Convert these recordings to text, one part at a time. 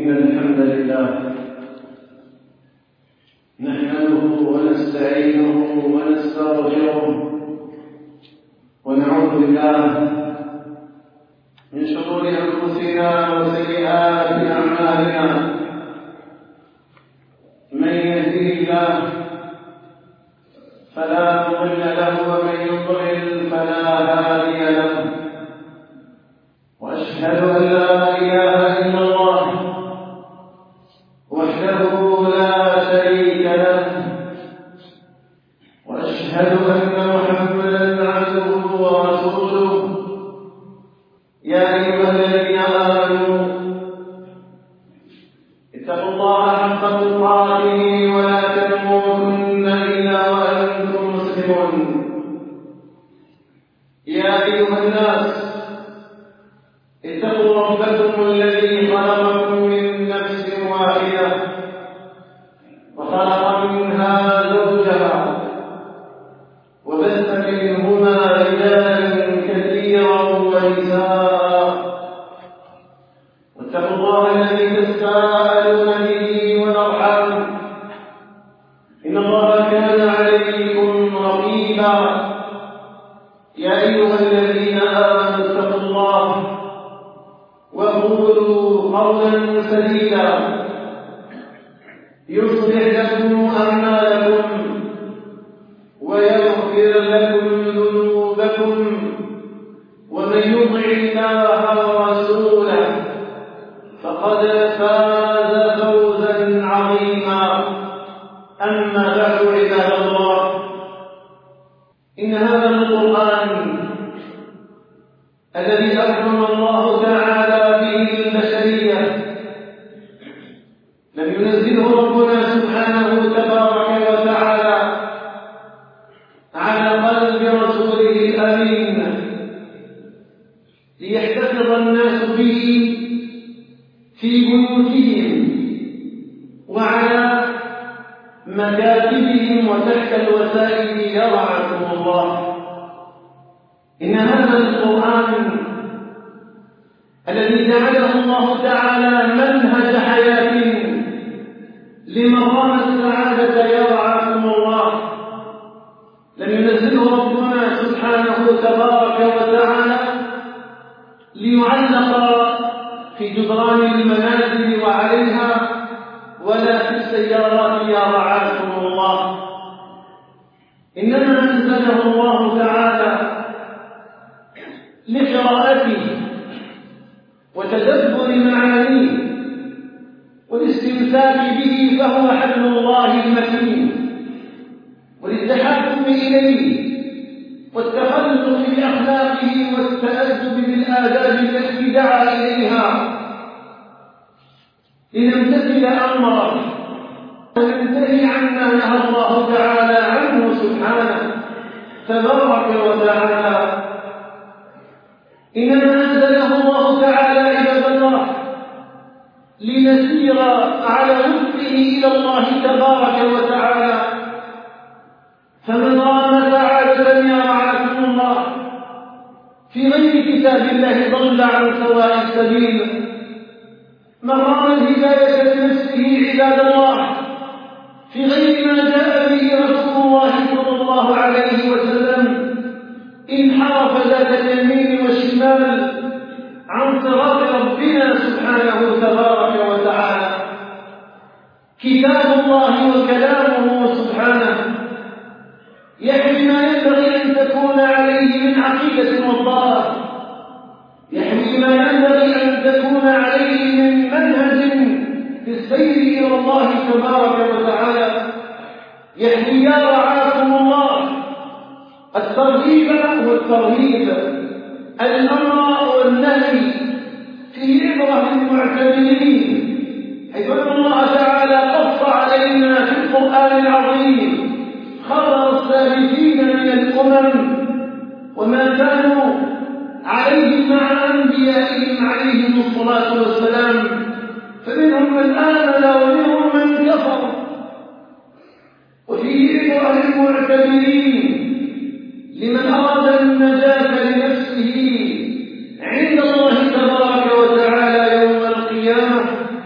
إن الحمد لله نحمده ونستعينه ونستغفره ونعوذ بالله من شرور أنفسنا وسيئات أعمالنا. من يهده الله فلا مضل له ومن يضلل فلا هادي له، وأشهد أن لا إله إلا الله وحده لا شريك له، وأشهد أن محمدا عبده ورسوله. يا أيها الذين آمنوا اتقوا الله حق تقاته ولا تموتن إلا وأنتم مسلمون. يا أيها الناس اتقوا ربكم الذي خلقكم من نفس واحدة وخلق منها زوجها وبث منهما رجالا كثيرا ونساء، واتقوا الله الذي تساءلون به والأرحام إن الله كان عليكم رقيبا. يا أيها الذين آمنوا اتقوا الله وقولوا قولا سديدا يصلح لكم أعمالكم ويغفر لكم ذنوبكم، ومن يطع الله ورسوله فقد فاز فوزا عظيما. أما بعد عباد الله، إن هذا القرآن الذي أكرم الله تعالى به البشرية لم ينزله ربنا سبحانه تبارك وتعالى على قلب رسوله الأمين ليحتفظ الناس به في بيوتهم وعلى مكاتبهم وتحت الوسائل يرعاكم الله. إن هذا القرآن الذي جعله الله تعالى منهج حياة لمقام السعادة يرعاكم الله لم ينزله ربنا سبحانه تبارك وتعالى ليعلق في جدران المنازل وعليها ولا في السيارات يرعاكم الله، إنما أنزله الله تعالى لقراءته وتدبر معانيه والاستمساك به، فهو حبل الله المتين، وللتحكم إليه والتخلق بأخلاقه والتأدب بالآداب التي دعا إليها لنمتثل أمره وننتهي عما نهى الله تعالى عنه سبحانه تبارك وتعالى. إنما أنزله الله تعالى عباد الله لنسير على وفقه إلى الله تبارك وتعالى، فمن رام سعادة يرعاكم الله في غير كتاب الله ضل عن سواء السبيل. من رام الهداية لنفسه عباد الله في غير ما جاء به رسول الله صلى الله عليه وسلم انحرف ذات اليمين والشمال عن صراط ربنا سبحانه تبارك وتعالى. كتاب الله وكلامه سبحانه يحوي ما ينبغي أن تكون عليه من عقيدة وطاعة، يحوي ما ينبغي أن تكون عليه من منهج في السير إلى الله تبارك وتعالى، يحوي يا رعاكم الله الترغيب والترهيب، الأمر والنهي، في عبرة للمعتبرين، حيث أن الله تعالى قص علينا في القرآن العظيم خبر السابقين من الأمم وما كانوا عليه مع أنبيائهم عليهم الصلاة والسلام، فمنهم من آمن ومنهم من كفر. وفيه عبرة للمعتبرين لمن أراد النجاة لنفسه عند الله تبارك وتعالى يوم القيامة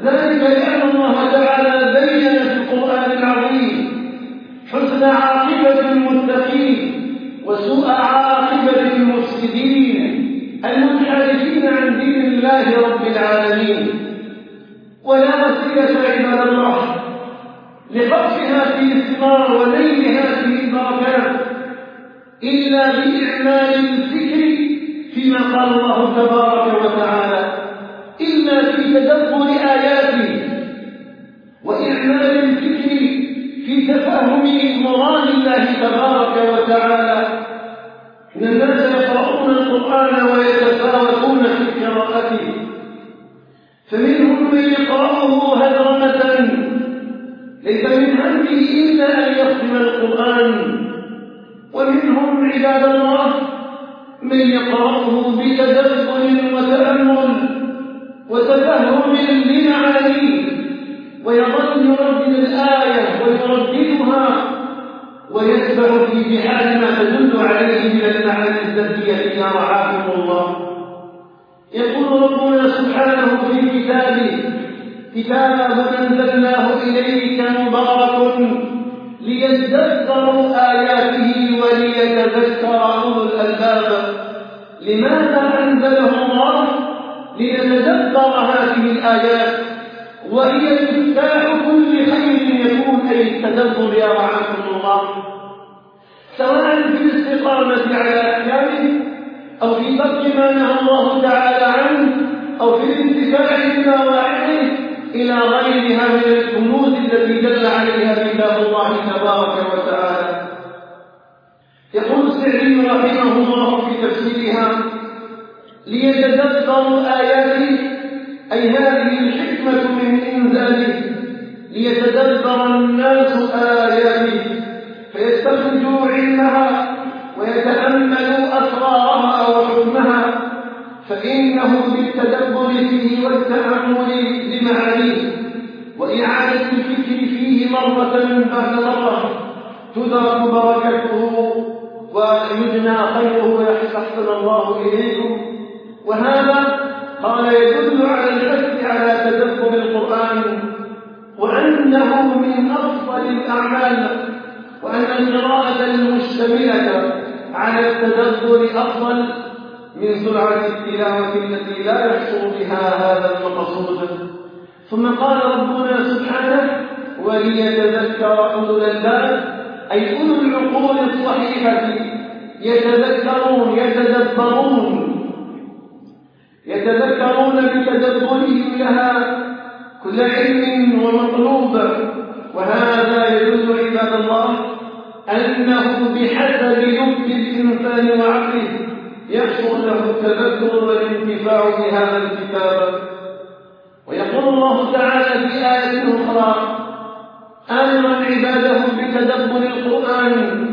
ذلك لأن الله تعالى بين في القرآن العظيم حسن عاقبة المتقين وسوء عاقبة المفسدين المنحرفين عن دين الله رب العالمين. ولا وسيلة عباد الله لقطع هذه الثمار ونيل هذه البركات إلا بإعمال الفكر فيما قال الله تبارك وتعالى، إلا في تدبر آياته وإعمال الفكر في تفهم مراد الله تبارك وتعالى. إن الناس يقرؤون القرآن ويتفاوتون في قراءته، فمنهم من يقرأه هدرمة ليس من همه إلا أن يختم القرآن، ومنهم عباد الله من يقرأه بتدبر وتأمل وتفهم لمعانيه، ويظل يردد الآية ويرددها ويتبع في بحال ما تدل عليه من المعاني الزكية يا رعاكم الله. يقول ربنا سبحانه في كتابه: كتابا أنزلناه إليك مبارك ليذكروا آياته وليتذكر أولو الألباب. لماذا أنزله الله؟ ليتذكر هذه الآيات، وهي مفتاح كل خير يكون، أي التدبر يا رعاكم الله، سواء في الاستقامة على أحكامه أو في ترك ما نهى الله تعالى عنه أو في الانتفاع بمواعظه إلى غيرها من الكنوز التي دل عليها كتاب الله تبارك وتعالى. يقول السعدي رحمه الله في تفسيرها: ليتذكروا آياته، أي هذه الحكمة من إنزاله ليتدبر الناس آياته فيستخرجوا علمها ويتأملوا أسرارها وحكمها، فإنه بالتدبر فيه والتأمل لمعانيه وإعادة الفكر فيه مرة بعد مرة تدرك بركته ويجنى خيره ويحسن الله إليكم. وهذا قال يدل على الحث على تدبر القرآن، وأنه من أفضل الأعمال، وأن القراءة المشتملة على التدبر أفضل من سرعة التلاوة التي لا يحصل بها هذا المقصود. ثم قال ربنا سبحانه: وليتذكر أولو الألباب، أي أولو العقول الصحيحة يتذكرون يتذكرون بتدبرهم لها كل علم ومطلوب. وهذا يدل عباد الله أنه بحسب لب الإنسان وعقله يحصل له التذكر والانتفاع بهذا الكتاب. ويقول الله تعالى في آية أخرى آمرا عباده بتدبر القرآن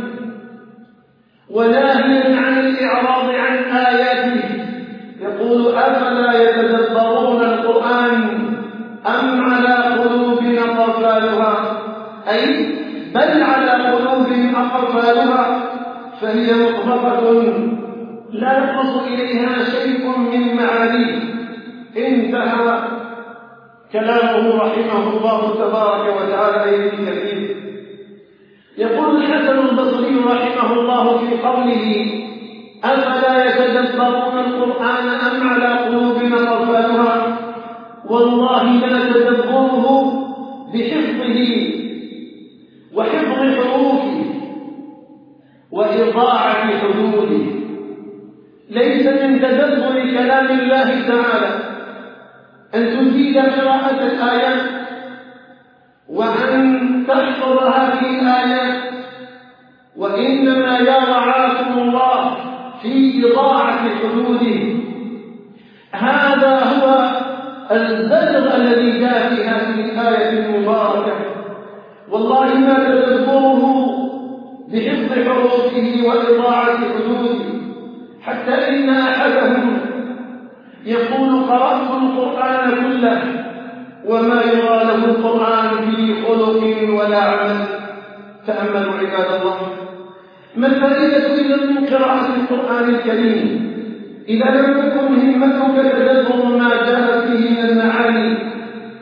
وناهيا عن الإعراض عن آياته، يقول: أفلا يتدبرون القرآن أم على قلوب أقفالها، أي بل على قلوب أقفالها فهي مطبقة لا ينقص إليها شيء من معانيه. انتهى كلامه رحمه الله تبارك وتعالى إليه كثير. يقول الحسن البصري رحمه الله في قوله: أفلا يتدبرون القرآن أم على قلوب أقفالها، والله ما تدبره بحفظه وحفظ حروفه وإضاعة حدوده، ليس من تدبر كلام الله تعالى أن تزيد قراءة الآيات وأن تحفظ هذه الآيات، وإنما يا رعاكم الله في إضاعة حدوده. هذا هو الزجر الذي جاء في هذه الآية المباركة. والله ما تدبره بحفظ حروفه وإضاعة حدوده، حتى إن أحدهم يقول: قرأت القرآن كله وما يرى له القرآن في خلق ولا عمل. تأملوا عباد الله، ما الفائدة إذا من قراءة القرآن الكريم إذا لم تكن همتك تدبر ما جاء فيه من المعاني،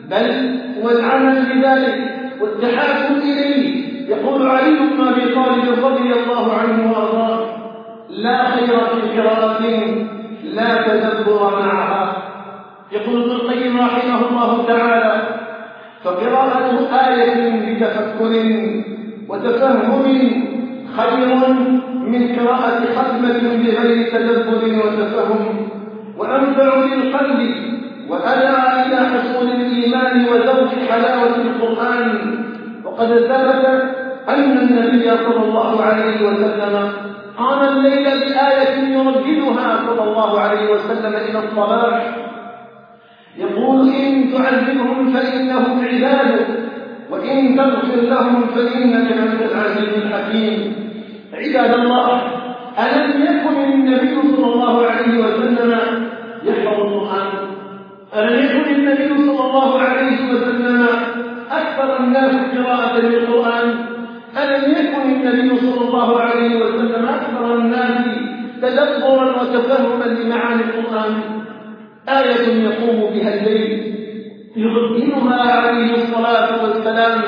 بل والعمل بذلك والتحاكم إليه. يقول علي بن أبي طالب رضي الله عنه وأرضاه: لا خير في قراءة لا تدبر معها. يقول ابن القيم رحمه الله تعالى: فقراءة آية بتفكر وتفهم خير من قراءة ختمة بغير تدبر وتفهم، وأنفع للقلب وأدعى إلى حصول الإيمان وذوق حلاوة القرآن. وقد ثبت أن النبي صلى الله عليه وسلم قام الليل بآية يرددها صلى الله عليه وسلم إلى الصباح، يقول: إن تعذبهم فإنهم عبادك وإن تغفر لهم فإنك أنت العزيز الحكيم. عباد الله، ألم يكن النبي صلى الله عليه وسلم يحفظ القرآن؟ ألم يكن النبي صلى الله عليه وسلم أكثر الناس قراءة للقرآن؟ ألم يكن النبي صلى الله عليه وسلم أكثر الناس تدبرا وتفهما لمعاني القرآن؟ آية يقوم بها الليل يرددها عليه الصلاة والسلام،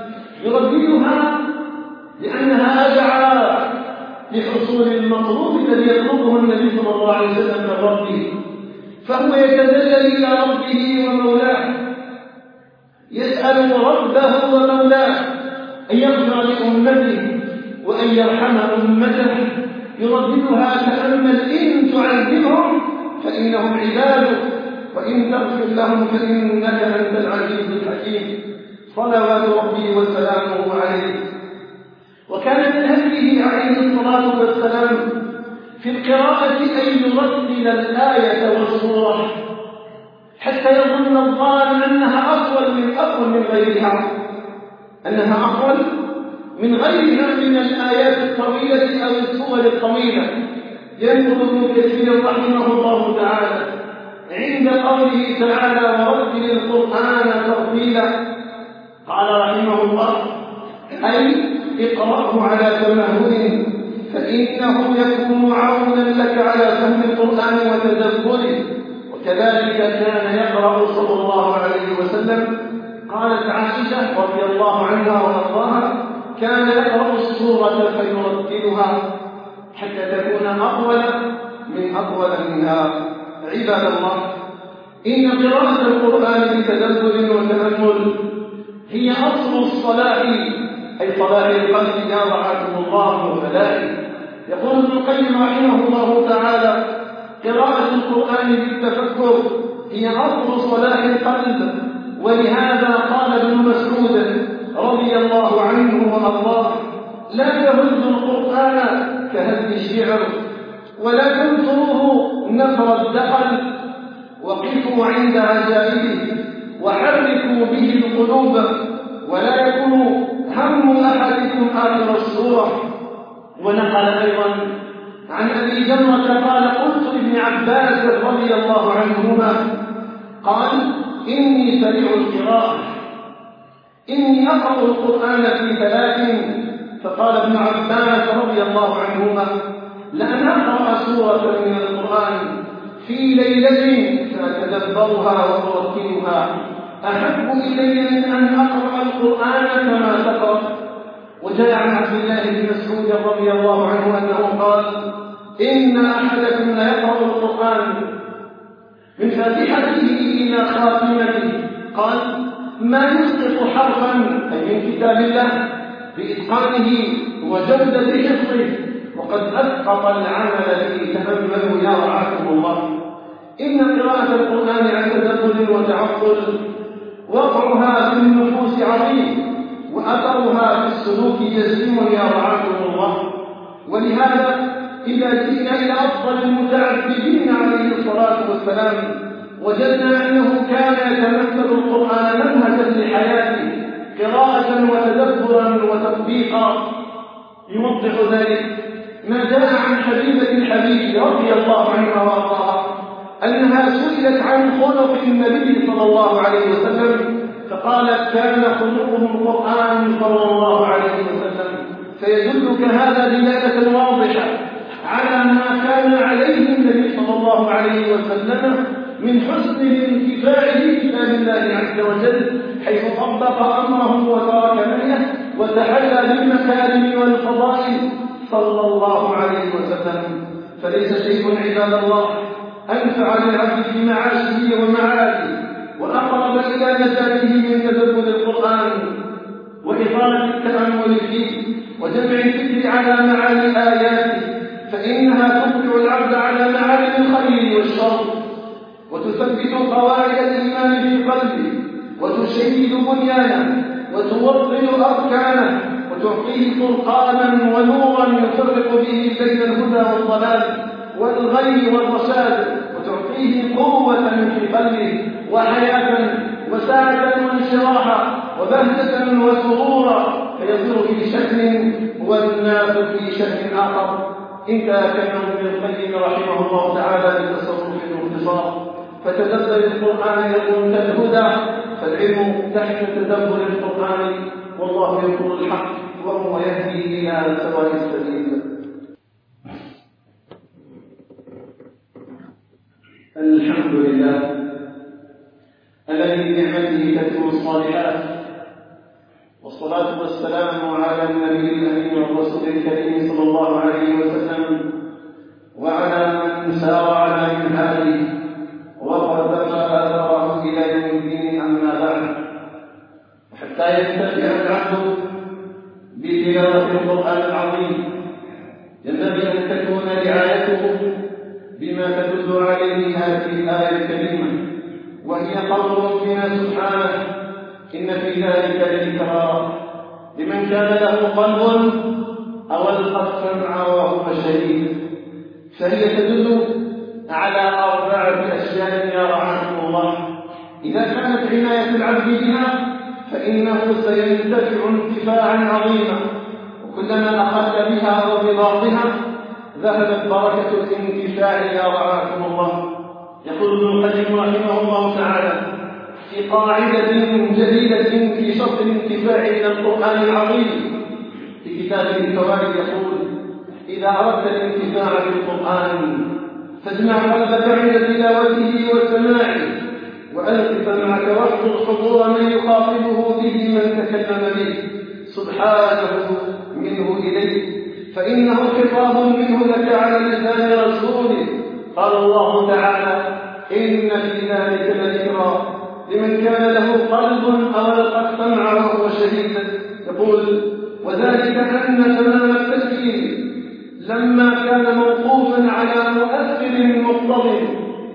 يرددها لأنها أدعى لحصول المطلوب الذي يطلبه النبي صلى الله عليه وسلم من ربه، فهو يتذلل إلى ربه ومولاه، يسأل ربه ومولاه أن يغفر لأمته وأن يرحم أمته. يرددها تأمل: إن تعذبهم فإنهم عبادك وإن تغفر لهم فإنك أنت العزيز الحكيم، صلوات ربي وسلامه عليه. وكان من هديه عليه الصلاة والسلام في القراءة أن يرتل الآية والسورة حتى يظن الظان أنها أطول من غيرها، أنها أطول من غيرها من الآيات الطويلة أو السور الطويلة. ينقل ابن كثير رحمه الله تعالى عند قوله تعالى: ورتل القرآن ترتيلا، قال رحمه الله: أي اقرأه على تمهل فإنه يكون عونا لك على فهم القرآن وتدبره. وكذلك كان يقرأ صلى الله عليه وسلم. قالت عائشة رضي الله عنها وأرضاها: كان يقرأ السورة فيرتلها حتى تكون أطول منها. عباد الله، إن قراءة القرآن بتدبر وتأمل هي أصل الصلاح، أي صلاح القلب، يا رعاكم الله وفلاحه. يقول ابن القيم رحمه الله تعالى: قراءة القرآن بالتفكر هي أصل صلاح القلب. ولهذا قال ابن مسعود رضي الله عنه وأرضاه: لا تهزوا القرآن كهز الشعر ولا تنثروه نثر الدخل، وقفوا عند عجائبه وحركوا به القلوب، ولا يكون هم أحدكم آخر السورة. ونقل أيضا عن أبي جمرة قال: قلت لابن عباس رضي الله عنهما قال: إني سريع القراءة، إني أقرأ القرآن في 3. فقال ابن عباس رضي الله عنهما: لأن أقرأ سورة من القرآن في ليلة فأتدبرها وأرتلها أحب إلي من أن أقرأ القرآن كما تقرأ. وجاء عن عبد الله بن مسعود رضي الله عنه أنه قال: إن أحدكم ليقرأ القرآن من فاتحته إلى خاتمته، قال: ما يسقط حرفا، أي من كتاب الله، بإتقانه وجودة حفظه، وقد أسقط العمل به. تأملوا يا رعاكم الله. إن قراءة القرآن عن تدبر وتعقل وقعها في النفوس عظيم، وأثرها في السلوك جسيم يا رعاكم الله. ولهذا إذا جئنا إلى أفضل المتعبدين عليه الصلاة والسلام وجدنا أنه كان يتمثل القرآن منهجا لحياته، قراءة وتدبرا وتطبيقا. يوضح ذلك ما جاء عن حبيبة الحبيب رضي الله عنها وارضاها أنها سئلت عن خلق النبي صلى الله عليه وسلم فقالت: كان خلقه القرآن صلى الله عليه وسلم. فيدلك هذا دلالة واضحة على ما كان عليه النبي صلى الله عليه وسلم من حسن الانتفاع بكتاب الله عز وجل، حيث طبق أمره وترك نهيه وتحلى بالمكارم والفضائل صلى الله عليه وسلم. فليس شيء عباد الله أنفع للعبد في معاشه ومعاده وأقرب إلى نجاته من تدبر القرآن وإطالة التأمل فيه وجمع الفكر على معاني آياته، فإنها تطلع العبد على معالم الخير والشر وتثبت قواعد الإيمان في قلبه وتشيد بنيانه وتوطن أركانه وتعطيه فرقانا ونورا يفرق به بين الهدى والضلال والغي والرشاد، وتعطيه قوة في قلبه وحياة وسعة وانشراحا وبهجة وسرورا، فيصير في شأن والناس في شأن آخر. انتهى كلام ابن القيم رحمه الله تعالى بالتصرف باختصار، فتدبر القرآن يكون الهدى، فالعلم تحت تدبر القرآن، والله يقول الحق وهو يهدي إلى سواء السبيل. الحمد لله الذي بنعمته تتم الصالحات، والصلاة والسلام على النبي الأمين والرسول الكريم صلى الله عليه وسلم وعلى من سار على منهاجه وقدم آثاره إلى يوم الدين. أما بعد، حتى ينتفع العبد بتلاوة القرآن العظيم ينبغي أن تكون رعايته بما تدل عليه هذه الآية الكريمة، وهي قول ربنا سبحانه: إن في ذلك لذكرى لمن كان له قلب أو ألقى السمع وهو شهيد. فهي تدل على 4 أشياء يا رعاكم الله، إذا كانت عناية العبد بها فإنه سينتفع انتفاعا عظيما، وكلما أخذ بها وبباطها ذهبت بركة الانتفاع يا رعاكم الله. يقول ابن القيم رحمه الله تعالى في قاعدة جديدة في شرط الانتفاع من القرآن العظيم في كتابه الفوائد، يقول: إذا أردت الانتفاع بالقرآن فاجمع قلبك عند تلاوته وسماعه، وألق سمعك واحضر حضور من يخاطبه به من تكلم به سبحانه منه إليه، فإنه خطاب منه لك على لسان رسوله. قال الله تعالى: إن في ذلك لذكرى لمن كان له قلب أو ألقى السمع وهو شهيد. يقول: وذلك أن تمام التسليم لما كان موقوفا على مؤثر مقتضٍ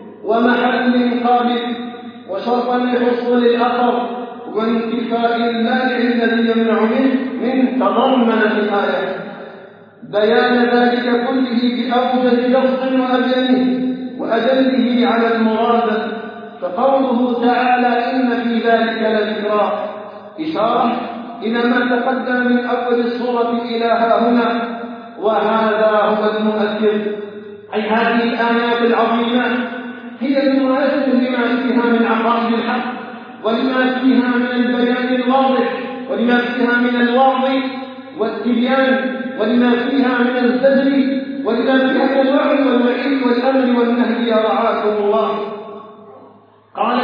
ومحل قابل وشرطا لحصول الأثر وانتفاء المانع الذي يمنع منه تضمن في الآية بيان ذلك كله بأوجز لفظ وأبينه وأدله على المراد. فقوله تعالى: إن في ذلك لذكرى إشارة إلى ما تقدم من أول السورة إلى هاهنا، وهذا هو المؤثر، أي هذه الآيات العظيمة هي المؤثر لما فيها من عقائد الحق، ولما فيها من البيان الواضح، ولما فيها من الوعظ والتبيان، ولما فيها من الزجر، ولما فيها من الوعظ والوعيد والأمر والنهي يا رعاكم الله. قال: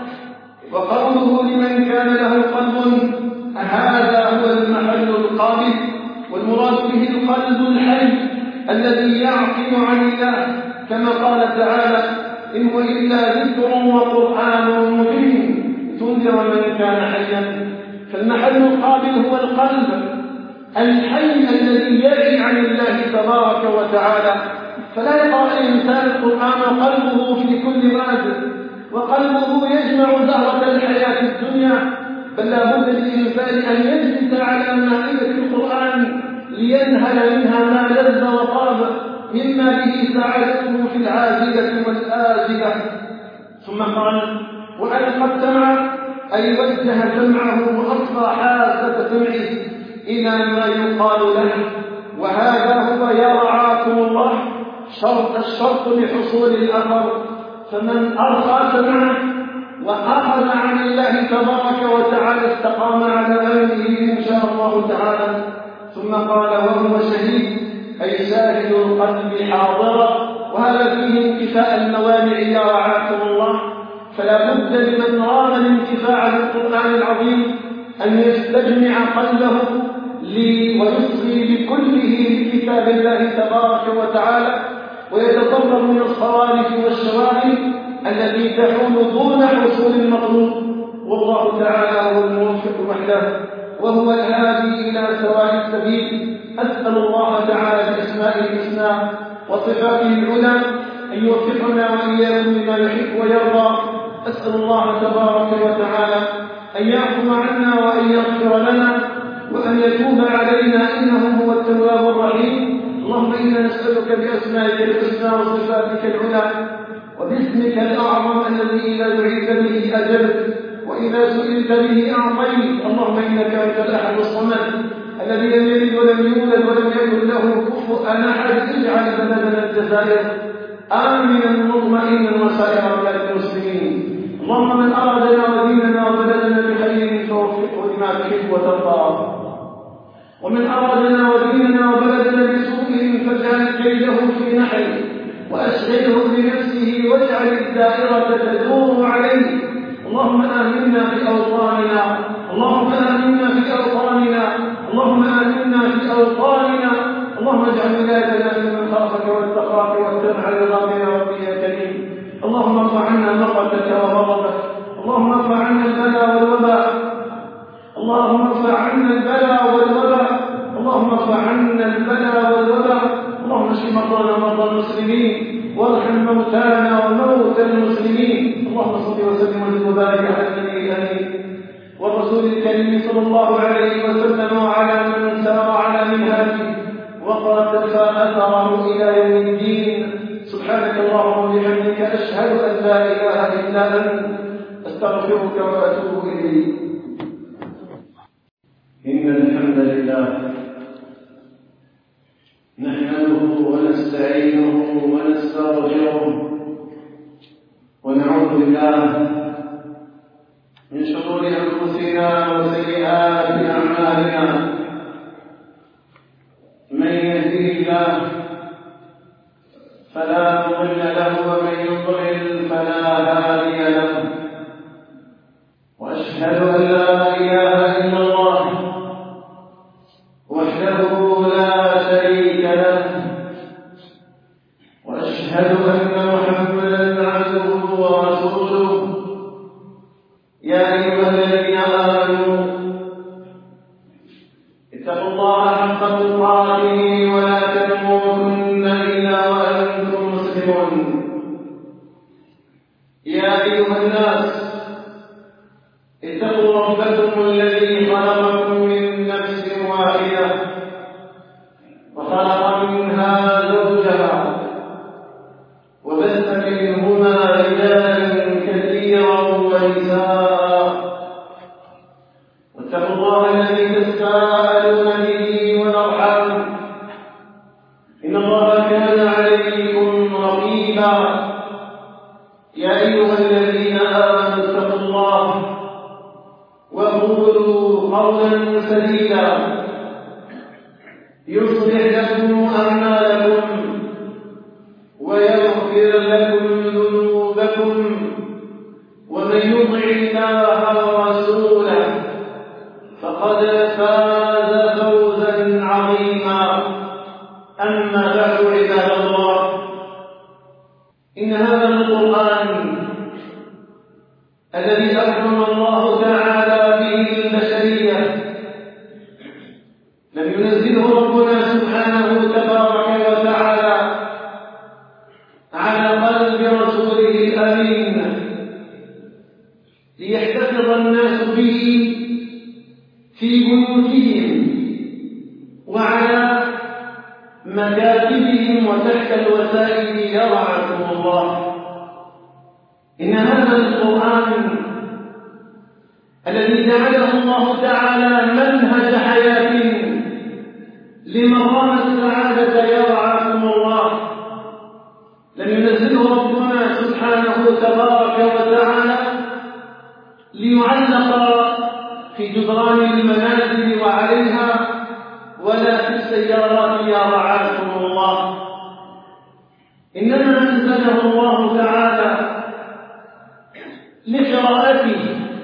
وقوله لمن كان له قلب، هذا هو المحل القابل، والمراد به القلب الحي الذي يعقل عن الله، كما قال تعالى: إن هو إلا ذكر وقرآن مبين تنذر من كان حيا. فالمحل القابل هو القلب الحي الذي يعي عن الله تبارك وتعالى، فلا يقرأ الإنسان القرآن وقلبه في كل واد، وقلبه يجمع زهرة الحياة الدنيا، بل لا بد للإنسان أن يجلس على مائدة القرآن لينهل منها ما لذ وطاب مما به سعادته في العاجلة والآجلة. ثم قال: وألقى السمع، أي وجه سمعه وأصغى حاسة سمعه إلى ما يقال له. وهذا هو يا رعاكم الله الشرط لحصول الأثر. فمن أرخى سمعه وأخذ عن الله تبارك وتعالى استقام على أمره إن شاء الله تعالى. ثم قال: وهو شهيد، أي شاهد القلب حاضرا وهذا فيه انتفاء الموانع يا رعاكم الله. فلا بد لمن رام الانتفاع بالقرآن العظيم أن يستجمع قلبه ويصغي بكله لكتاب الله تبارك وتعالى، ويتضرر من الصوارف والشواغل التي تحول دون حصول المطلوب. والله تعالى هو الموفق وحده، وهو الهادي إلى سواء السبيل. أسأل الله تعالى بأسمائه الحسنى وصفاته العلى أن يوفقنا وإياكم لما يحب ويرضى. أسأل الله تبارك وتعالى أن يعفو عنا وأن يغفر لنا وأن يتوب علينا إنه هو التواب الرحيم. اللهم إنا نسألك بأسمائك الحسنى وصفاتك العلى وباسمك الأعظم الذي إذا دعيت به أجبت وإذا سئلت به أعطيت. اللهم إنك أنت الأحد الصمد الذي لم يلد ولم يولد ولم يكن له كفوا أحد. اجعل بلدنا الجزائر آمنا مطمئنا وسائر بلاد المسلمين. اللهم من أرادنا وديننا وبلدنا بخير فوفقه لما تحب وترضى، ومن أرادنا وديننا وبلدنا بسوء فاجعل كيده في نحره وأشغله بنفسه واجعل الدائرة تدور عليه. اللهم آمنا في أوطاننا، اللهم آمنا في أوطاننا، اللهم آمنا في أوطاننا. اللهم اجعل ولايتنا من خافك واتقاك واتبع رضاك يا ربي يا كريم. اللهم ارفع عنا مقتك وغضبك، اللهم ارفع عنا البلاء والوباء، اللهم ارفع عنا البلاء والوباء، اللهم ارفع عنا البلاء والوباء. اللهم اشف مرضانا ومرضى المسلمين وارحم موتانا وموتى المسلمين. اللهم صل وسلم وزد وبارك على النبي الامين والرسول الكريم صلى الله عليه وسلم وعلى من سار على منهاجه وقتفى اثره الى يوم الدين. سبحانك اللهم وبحمدك اشهد ان لا اله الا انت استغفرك واتوب اليك. ان الحمد لله نحمده ونستعينه ونستغفره ونعوذ بالله من شرور انفسنا وسيئات اعمالنا. من يهده الله فلا مضل له ومن يضلل فلا هادي له، واشهد ان لا اله الا الله وحده لا شريك له، واشهد ان محمدا عبده ورسوله. يا ايها الذين امنوا اتقوا الله حق تقاته ولا تموتن الا وانتم مسلمون. يا ايها الناس اتقوا ربكم الذي خلقكم من نفس واحده وخلق منها زوجها وبث منهما رجالا كثيرا ونساء. واتقوا الله الذي تساءلون به والارحام ان الله كان عليكم رقيبا. يا ايها الذين امنوا اتقوا الله وقولوا قولا سديدا يصلح لكم اعمالكم ويغفر لكم ذنوبكم، ومن يطع الله ورسوله فقد فاز فوزا عظيما. اما بعد عباد الله، ان هذا القران الذي اكرم الله تعالى به البشريه لم ينزله ربنا سبحانه تبارك وتعالى على قلب رسوله الامين ليحتفظ الناس به في بيوتهم وعلى مكاتبهم وتحت الوسائل. يرعاكم الله. إن هذا القرآن الذي جعله الله تعالى منهج حياة لمن رام السعادة يرعاكم الله لم ينزله ربنا سبحانه تبارك وتعالى ليعلق في جدران المنازل وعليها ولا في السيارات يا رعاكم الله، إنما أنزله الله تعالى لقراءته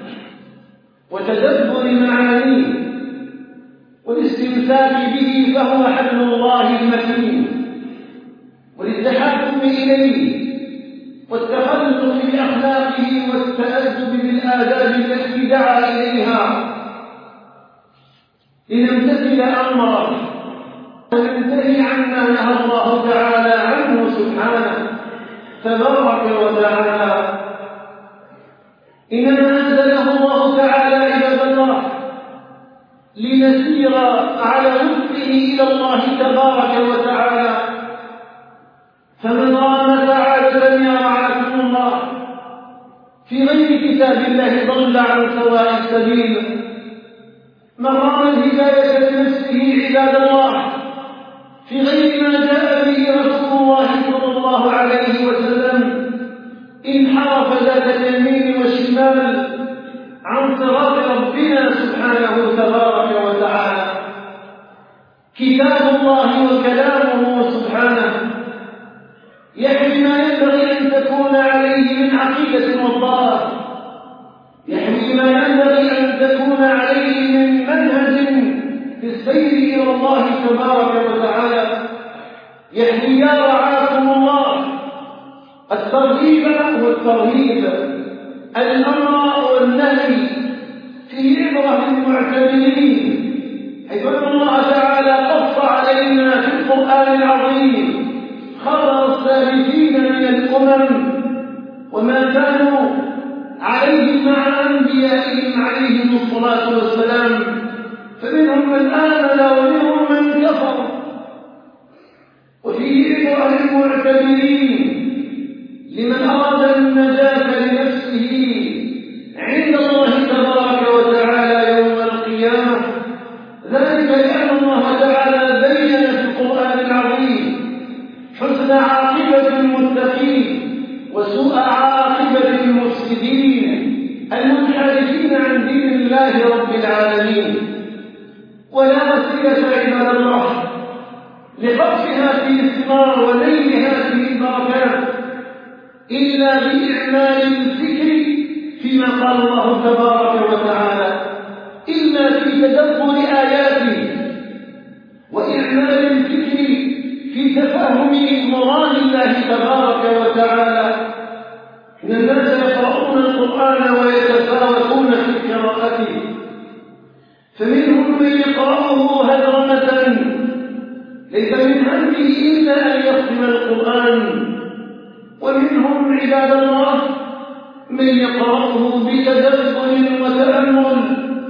وتدبر معانيه والاستمساك به، فهو حبل الله المتين، وللتحكم إليه والتخلق بأخلاقه والتأدب بالآداب التي دعا إليها لنمتثل أمره وننتهي عما نهى الله تعالى عنه سبحانه تبارك وتعالى. إنما أنزله الله تعالى عباد الله لنسير على وفقه إلى الله تبارك وتعالى، فمن رام سعادة يرعاكم الله في غير كتاب الله ضل عن سواء السبيل. من رام الهداية لنفسه عباد الله في غير ما جاء به رسول الله صلى الله عليه وسلم انحرف ذات اليمين والشمال عن صراط ربنا سبحانه تبارك وتعالى. كتاب الله وكلامه سبحانه يحوي ما ينبغي أن تكون عليه من عقيدة وطاعة، يحوي ما ينبغي أن تكون عليه من منهج في السير إلى الله تبارك وتعالى، يحوي يا رعاكم الله الترغيب والترهيب، الأمر والنهي، في عبرة للمعتبرين، حيث أن الله تعالى قص علينا في القرآن العظيم خبر السابقين من الأمم وما كانوا عليه مع أنبيائهم عليهم الصلاة والسلام، فمنهم من آمن ومنهم من كفر، وفيه عبرة للمعتبرين لمن أراد النجاة لنفسه عند الله تبارك وتعالى يوم القيامة. ذلك لأن الله تعالى بين في القرآن العظيم حسن عاقبة المتقين وسوء عاقبة المفسدين المنحرفين عن دين الله رب العالمين. ولا وسيلة عباد الله لقطع هذه الثمار ونيل هذه البركات إلا بإعمال الفكر فيما قال الله تبارك وتعالى، إلا في تدبر آياته وإعمال الفكر في تفهم مراد الله تبارك وتعالى. إن الناس يقرؤون القرآن ويتفاوتون في قراءته، فمنهم من يقرأه هدرمة ليس من همه إلا أن يختم القرآن، ومنهم عباد الله من يقرأه بتدبر وتأمل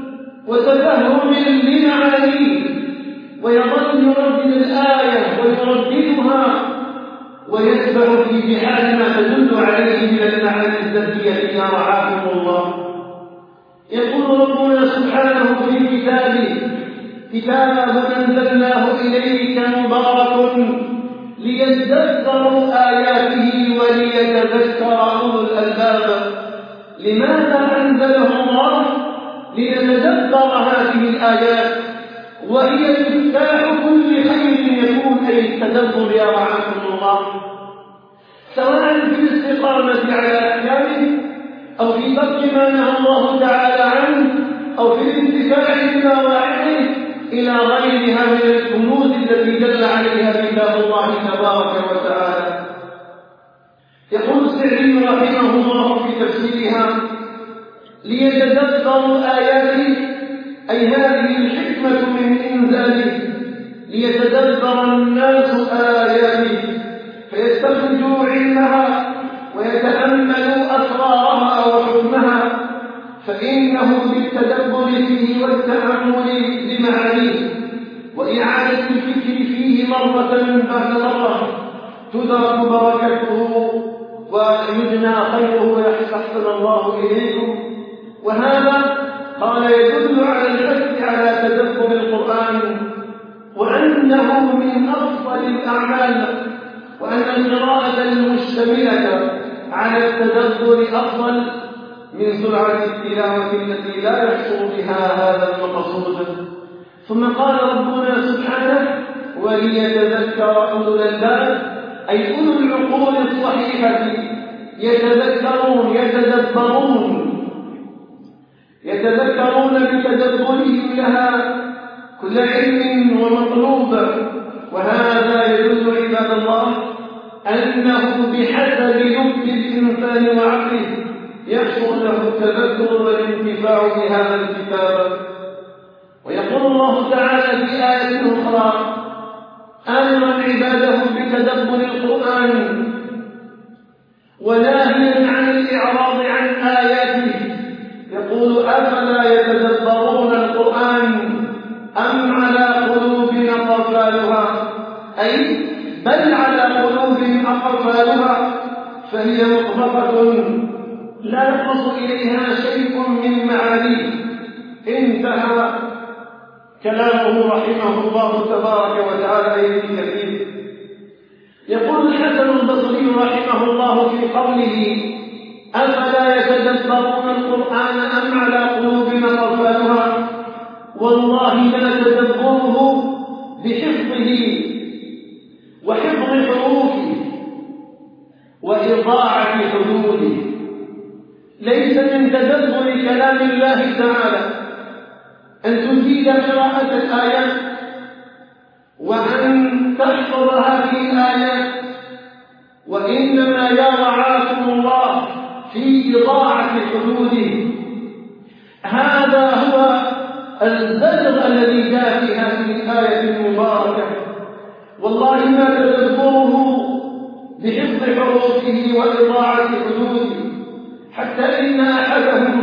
وتفهم لمعانيه، ويظل يردد الآية ويرددها ويتبع في بحال ما تدل عليه من المعاني الزكية يا رعاكم الله. يقول ربنا سبحانه في كتابه: كتابا أنزلناه إليك مبارك ليذكروا آياته وليتذكر أولو الألباب. لماذا أنزله الله؟ ليتدبر هذه الآيات، وهي مفتاح كل خير يكون، أي التدبر يا رعاكم الله، سواء في الاستقامة على أحكامه أو في ترك ما نهى الله تعالى عنه أو في الانتفاع بمواعظه إلى غيرها من الكنوز التي دل عليها كتاب الله تبارك وتعالى. يقول السعدي رحمه الله في تفسيرها: ليتدبروا آياته، أي هذه الحكمة من إنزاله، ليتدبر الناس آياته فيستخرجوا علمها ويتأملوا أسرارها وحكمها، فإنه بالتدبر فيه والتأمل لمعانيه وإعادة الفكر فيه مرة بعد مرة تدرك بركته ويجنى خيره ويحسن الله إليكم. وهذا قال يدل على الحث على تدبر القرآن، وأنه من أفضل الأعمال، وأن القراءة المشتملة على التدبر أفضل من سرعة التلاوة التي لا يحصل بها هذا المقصود. ثم قال ربنا سبحانه: وليتذكر أولو الألباب، أي أولو العقول الصحيحة يتذكرون يتذكرون بتدبرهم لها كل علم ومطلوب. وهذا يدل عباد الله أنه بحسب لب الإنسان وعقله يحصل له التذكر والانتفاع بهذا الكتاب. ويقول الله تعالى في آية أخرى آمرا عباده بتدبر القرآن وناهيا عن الإعراض عن آياته، يقول أفلا يتدبرون القرآن أم على قلوب أقفالها، أي بل على قلوب أقفالها فهي مطبقة لا ينقص إليها شيء من معانيه. انتهى كلامه رحمه الله تبارك وتعالى أيها الكريم. يقول الحسن البصري رحمه الله في قوله أفلا يتدبرون القرآن أم على قلوب أقفالها، والله لا تدبره بحفظه وحفظ حروفه وإضاعة حدوده، ليس من تدبر كلام الله تعالى أن تزيد قراءة الآيات وأن تحفظ هذه الآيات، وإنما يرعاكم الله في إضاعة حدوده. هذا هو الزجر الذي جاء في هذه الآية المباركة. والله ما تدبره بحفظ حروفه وإضاعة حدوده، حتى إن أحدهم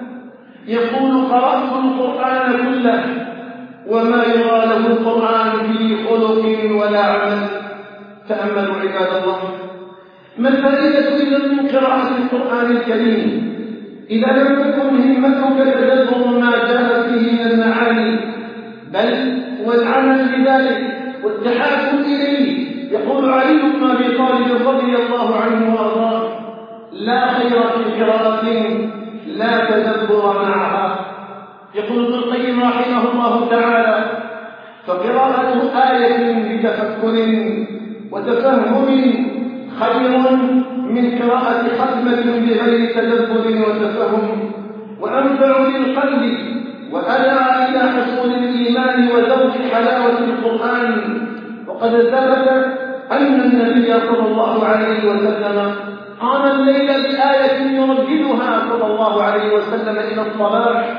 يقول قرأت القرآن كله وما يرى له القرآن في خلق ولا عمل. تأملوا عباد الله، ما الفائدة إذا من قراءة القرآن الكريم إذا لم تكن همتك تدبر ما جاء فيه من المعاني، بل والعمل بذلك والتحاكم إليه. يقول علي بن أبي طالب رضي الله عنه وأرضاه لا خير في قراءة لا تدبر معها. يقول ابن القيم رحمه الله تعالى فقراءة آية بتفكر وتفهم خير من قراءة ختمة بغير تدبر وتفهم، وأنفع للقلب وأدعى إلى حصول الإيمان وذوق حلاوة القرآن. وقد ثبت أن النبي صلى الله عليه وسلم قام الليل بآية يرددها صلى الله عليه وسلم إلى الصباح،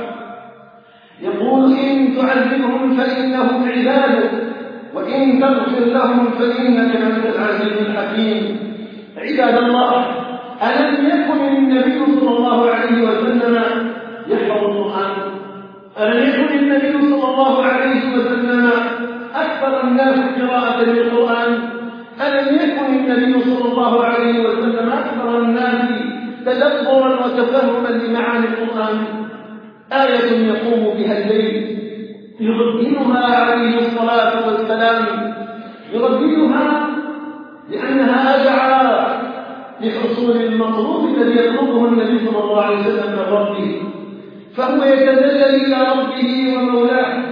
يقول إن تعذبهم فإنهم عبادك وإن تغفر لهم فإنك أنت العزيز الحكيم. عباد الله، ألم يكن النبي صلى الله عليه وسلم يحفظ القرآن؟ ألم يكن النبي صلى الله عليه وسلم أكثر الناس قراءة للقرآن؟ ألم يكن النبي صلى الله عليه وسلم أكثر الناس تدبرا وتفهما لمعاني القرآن؟ آية يقوم بها الليل يرددها عليه الصلاة والسلام، يرددها لأنها أدعى لحصول المطلوب الذي يطلبه النبي صلى الله عليه وسلم من ربه، فهو يتذلل إلى ربه ومولاه،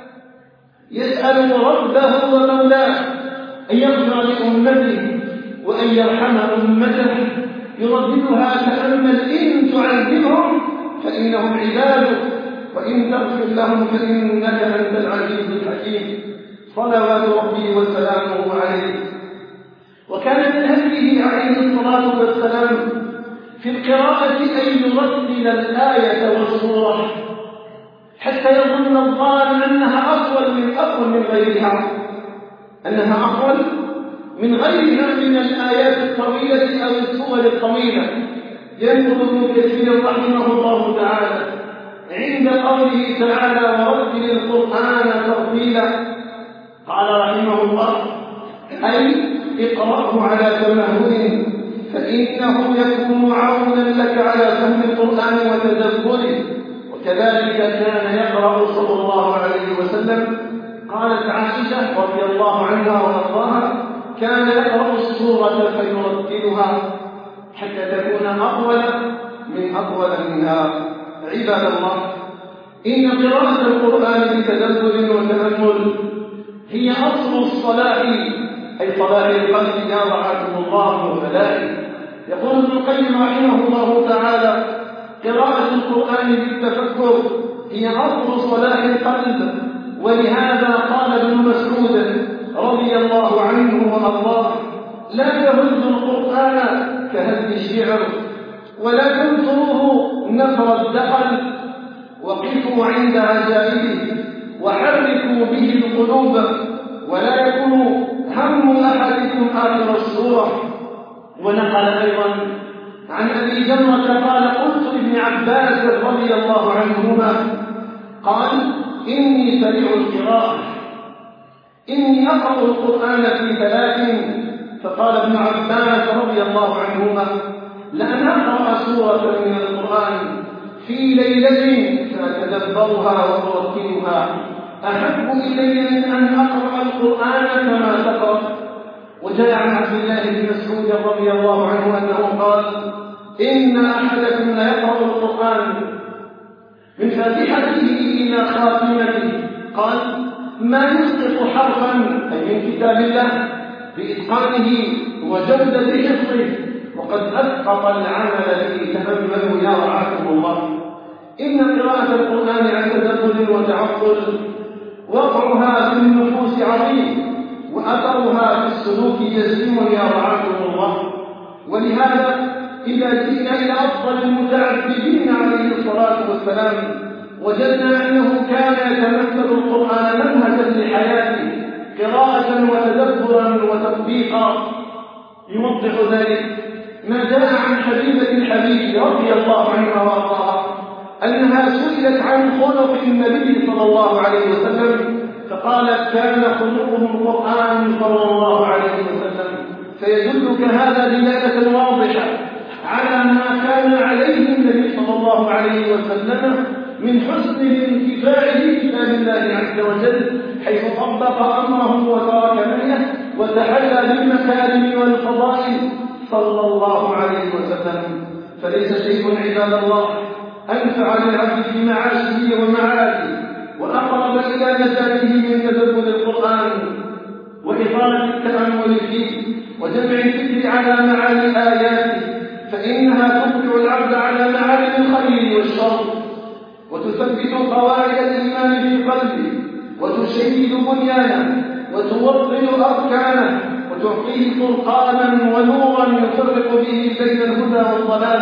يسأل ربه ومولاه أن يغفر لأمته وأن يرحم أمته. يرددها تأمل إن تعذبهم فإنهم عبادك وإن تغفر لهم فإنك أنت العزيز الحكيم. صلوات ربي وسلامه عليه. وكان من هديه عليه الصلاة والسلام في القراءة أن يرتل الآية والسورة حتى يظن الظالم أنها أطول من غيرها، أنها أطول من غيرها من الآيات الطويلة أو السور الطويلة. ينقل ابن كثير رحمه الله تعالى عند قوله تعالى ورتل القرآن ترتيلا، قال رحمه الله أي اقرأه على تمهل فإنه يكون عونا لك على فهم القرآن وتدبره. وكذلك كان يقرأ صلى الله عليه وسلم. قالت عائشة رضي الله عنها وارضاها كان يقرأ السورة فيرتلها حتى تكون أطول منها. عباد الله، إن قراءة القرآن بتدبر وتأمل هي أصل الصلاح أي صلاح القلب يا رعاكم الله وفلائه. يقول ابن القيم رحمه الله تعالى: قراءة القرآن بالتفكر هي أصل صلاح القلب، ولهذا قال ابن مسعود رضي الله عنه وأرضاه: لا تهزوا القرآن كهز الشعر، ولا تنثروه نثر الدخل، وقفوا عند عجائبه وحركوا به القلوب، ولا يكون هم أحدكم آخر السورة. ونقل أيضا عن أبي جمرة قال: قلت لابن عباس رضي الله عنهما قال: إني سريع القراءة، إني أقرأ القرآن في 3. فقال ابن عباس رضي الله عنهما: لأن أقرأ سورة من القرآن في ليلة فأتدبرها وأرتلها أحب إلي من أن أقرأ القرآن كما تقرأ. وجاء عن عبد الله بن مسعود رضي الله عنه أنه قال: إن أحدكم ليقرأ القرآن من فاتحته إلى خاتمته، قال: ما يسقط حرفا، أي من كتاب الله، بإتقانه وجودة حفظه، وقد أسقط العمل فيه. تأملوا يا رعاكم الله. إن قراءة القرآن عن تدبر وتعقل وقعها في النفوس عظيم، وأثرها في السلوك جسيم يا رعاكم الله. ولهذا إذا جئنا إلى أفضل المتعبدين عليه الصلاة والسلام وجدنا أنه كان يتمثل القرآن منهجا لحياته، قراءة وتدبرا وتطبيقا. يوضح ذلك ما جاء عن حبيبة الحبيب رضي الله عنها وارضاها أنها سئلت عن خلق النبي صلى الله عليه وسلم فقالت: كان خلقه القرآن صلى الله عليه وسلم. فيدلك هذا دلالة واضحة على ما كان عليه النبي صلى الله عليه وسلم من حسن الانتفاع بكتاب الله عز وجل، حيث طبق أمره وترك نهيه وتحلى بالمكارم والفضائل صلى الله عليه وسلم. فليس شيء عباد الله أنفع للعبد في معاشه ومعاده وأقرب إلى نجاته من تدبر القرآن وإطالة التأمل فيه وجمع الفكر على معاني آياته، فإنها تطلع العبد على معالم الخير والشر، وتثبت قواعد الإيمان في قلبه، وتشيد بنيانه، وتوطن أركانه، وتعطيه فرقانا ونورا يفرق به بين الهدى والضلال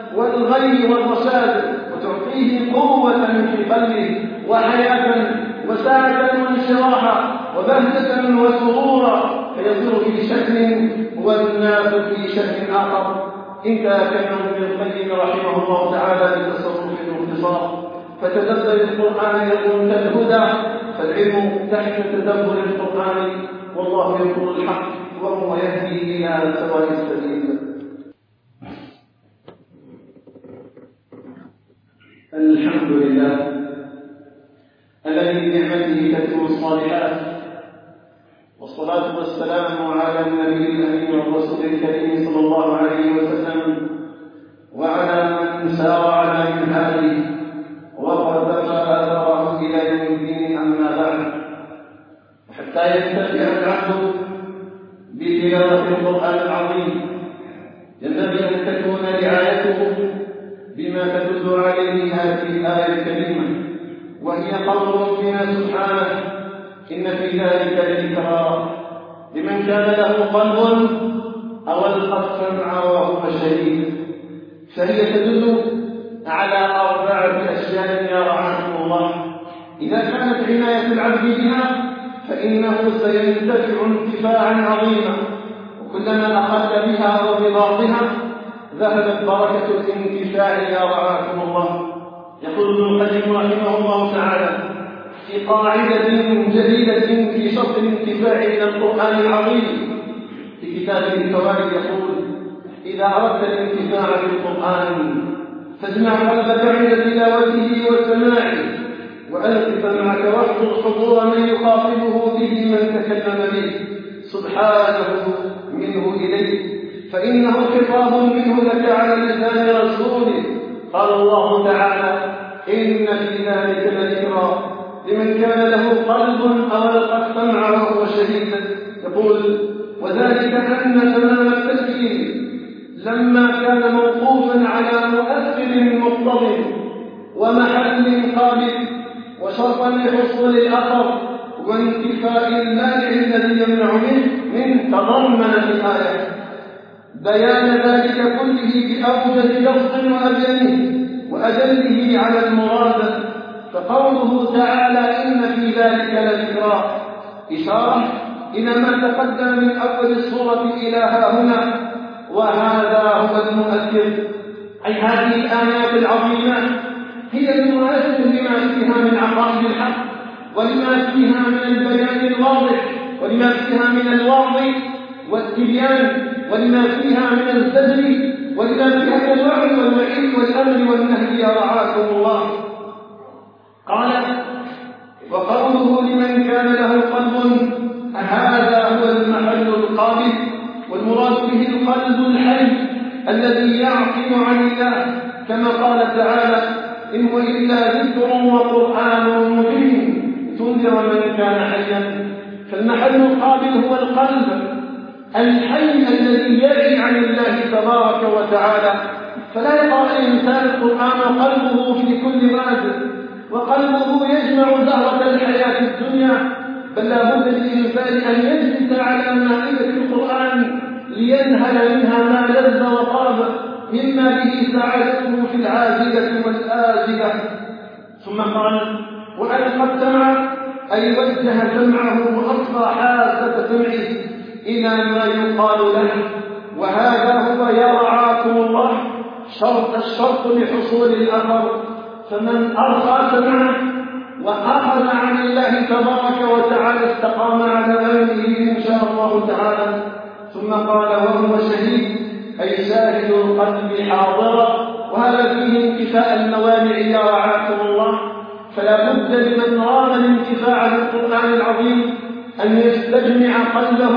والغي والرشاد، وتعطيه قوة في قلبه وحياة وسعة وانشراحا وبهجة وسرورا، فيصير في شأن والناس في شأن آخر. انتهى كلام ابن القيم رحمه الله تعالى بالتصوف باختصار: فتدبر القرآن يكون كالهدى، فالعلم تحت تدبر القرآن، والله يقول الحق وهو يهدي إلى سواء السبيل. الحمد لله الذي بنعمته تتم الصالحات، والصلاة والسلام على النبي الأمين والرسول الكريم صلى الله عليه وسلم وعلى من سار على منهاجه وقدم آثاره إلى يوم الدين. أما بعد، حتى يستمتع العبد بتلاوة القرآن العظيم ينبغي أن تكون رعايته بما تدل عليه هذه الآية الكريمة، وهي قول ربنا سبحانه: إن في ذلك لذكرى لمن كان له قلب أو ألقى السمع وهو شهيد. فهي تدل على 4 أشياء يا رعاكم الله. إذا كانت عناية العبد بها فإنه سينتفع انتفاعا عظيما، وكلما أخذ بها وبضابطها ذهبت بركة الانتفاع يا رعاكم الله. يقول ابن القيم رحمه الله تعالى في قاعدة جديدة في شرط الانتفاع من القرآن العظيم في كتابه الفوائد، يقول: إذا أردت الانتفاع بالقرآن فاجمع قلبك عند تلاوته وسماعه، وألق سمعك واحضر حضور من يخاطبه به من تكلم به سبحانه منه إليه، فإنه خطاب منه لك على لسان رسوله. قال الله تعالى: إن في ذلك لذكرى لمن كان له قلب أو ألقى السمع وهو شهيد. يقول وذلك أن تمام التسليم لما كان موقوفا على مؤثر مقتضٍ ومحل قابل وشرطا لحصول الأثر وانتفاء المانع الذي يمنع منه تضمن في الآية بيان ذلك كله بأوجز لفظ وأبينه وأدله على المراد. فقوله تعالى إن في ذلك لذكرى إشارة إلى ما تقدم من أول السورة إلى هاهنا، وهذا هو المؤثر، أي هذه الآيات العظيمة هي المؤثر لما فيها من عقائد الحق ولما فيها من البيان الواضح ولما فيها من الوعظ والتبيان ولما فيها من الزجر ولما فيها من الوعظ والوعيد والأمر والنهي رعاكم الله. قال وقوله لمن كان له قلب هذا هو المحل القابل، والمراد به القلب الحي الذي يعقل عن الله كما قال تعالى إن هو إلا ذكر وقرآن مبين تنذر من كان حيا. فالمحل القابل هو القلب الحي الذي يعي عن الله تبارك وتعالى، فلا يقرأ الإنسان القرآن وقلبه في كل واد وقلبه يجمع زهرة الحياة الدنيا، بل لا بد للإنسان أن يجلس على مائدة القرآن لينهل منها ما لذ وطاب مما به سعادته في العاجلة والآجلة. ثم قال وأن قد سمع أي وجه سمعه وأصغى حاسة سمعه إلى ما يقال له، وهذا هو يا رعاكم الله الشرط لحصول الأثر. فمن أرخى سمعه وأخذ عن الله تبارك وتعالى استقام على أمره إن شاء الله تعالى. ثم قال وهو شهيد أي شاهد القلب حاضرا، وهذا فيه انتفاء الموانع يا رعاكم الله. فلا بد لمن رام الانتفاع بالقرآن العظيم أن يستجمع قلبه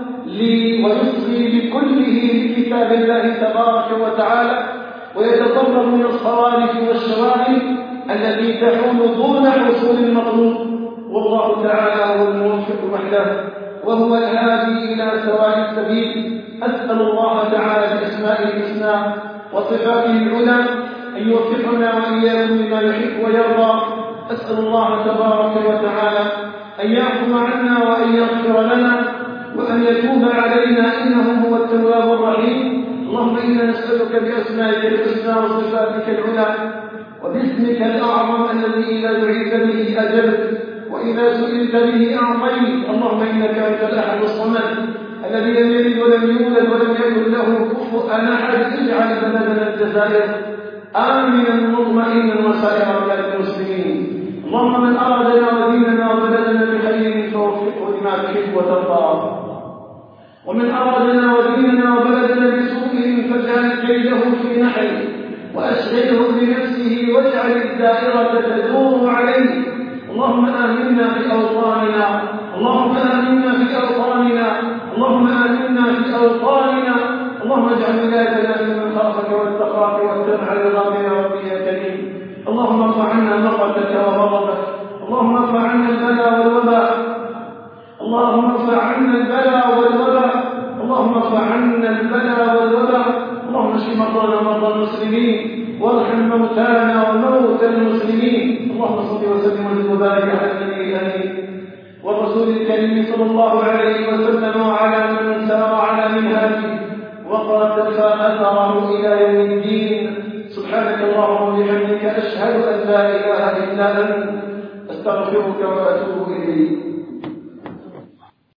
ويصغي بكله لكتاب الله تبارك وتعالى، ويتطرق من الصوارف والشواغل التي تحول دون حصول المطلوب. والله تعالى هو الموفق وحده وهو الهادي إلى سواء السبيل. أسأل الله تعالى بأسمائه الحسنى وصفاته العلى أن يوفقنا وإياكم لما يحب ويرضى. أسأل الله تبارك وتعالى أن يعفو عنا وأن يغفر لنا وأن يتوب علينا إنه هو التواب الرحيم. اللهم إنا نسألك بأسمائك الحسنى وصفاتك العلى وباسمك الأعظم الذي إذا دعيت به أجبت وإذا سئلت به أعطيت. اللهم إنك أنت الأحد الصمد الذي لم يلد ولم يولد ولم يكن له كفوا أحد. اجعل بلدنا الجزائر آمنا مطمئنا وسائر بلاد المسلمين. اللهم من أرادنا وديننا وبلدنا بخير فوفقه لما تحب وترضى، ومن أرادنا وديننا وبلدنا بسوء فاجعل كيده في نحره وأشغله بنفسه واجعل الدائرة تدور عليه. اللهم آمنا في أوطاننا، اللهم آمنا في أوطاننا، اللهم آمنا في أوطاننا. اللهم اجعل ولايتنا من خافك واتقاك واتبع رضاك يا ربي يا كريم. اللهم ارفع عنا مقتك وغضبك، اللهم ارفع عنا البلاء والوباء، اللهم ارفع عنا البلاء والوباء، اللهم ارفع عنا البلاء والوباء. اللهم اشف مرضانا ومرضى المسلمين وارحم موتانا وموتى المسلمين. اللهم صل وسلم وبارك على النبي الامين والرسول الكريم صلى الله عليه وسلم وعلى من سار على منهاجه وقتفى اثره الى يوم الدين. سبحانك اللهم وبحمدك اشهد ان لا اله الا انت استغفرك واتوب اليك.